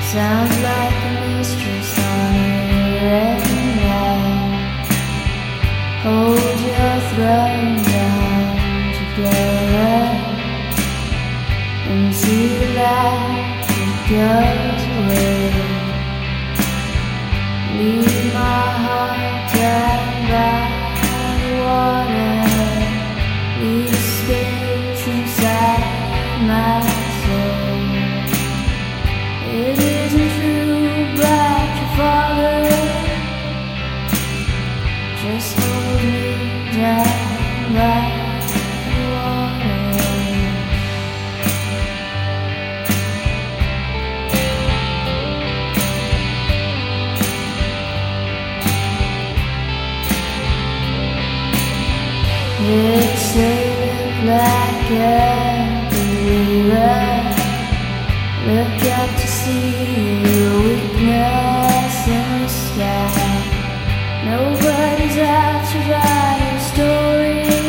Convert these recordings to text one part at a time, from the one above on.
Sounds like a mistress on a rainy night. Hold your throne down together and see the light that goes away. Leave my heart down by the water. Leave space inside my soul. It isn't true about your father. Just hold me down by the water. They say look like a believer. Look up to see the weakness in the sky. Nobody's out to write your story.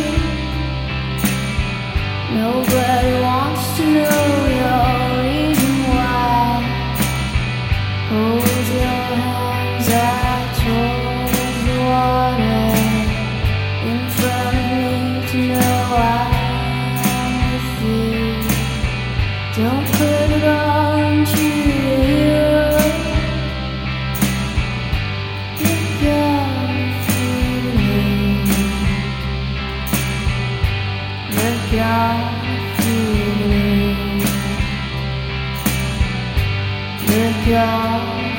Nobody wants to know your reason why. Hold your hands out towards the water in front of me to know I'm with you. Don't put it on to you. Look out for me. Look out for me. Look out.